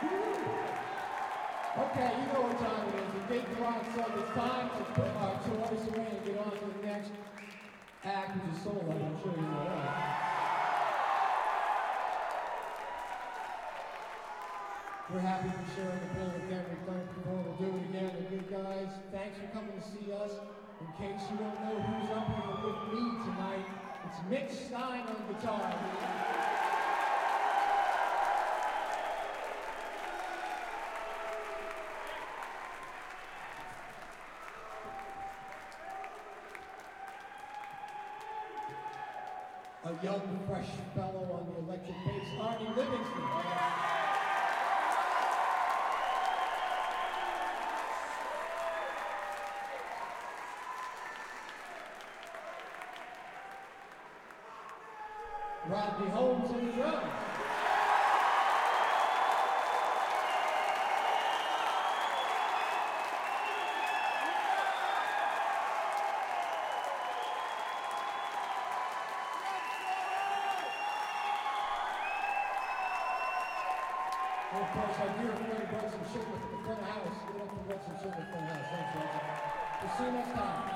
Okay, you know what time it is. The big rock song. It's time to put our toys away and get on to the next act, which is solo. I'm sure you know that. We're happy to share the bill again. We've done it before. We'll do it again. The good guys, thanks for coming to see us. In case you don't know who's up here with me tonight, it's Mitch Stein on guitar. A young, fresh fellow on the electric bass, Arnie Livingston. Rodney Holmes on the drums. And of course, our dear friend Brunson Sugar from the front of the house. Give it up for Brunson Sugar from the front of the house. Thanks, Brunson. We'll see you next time.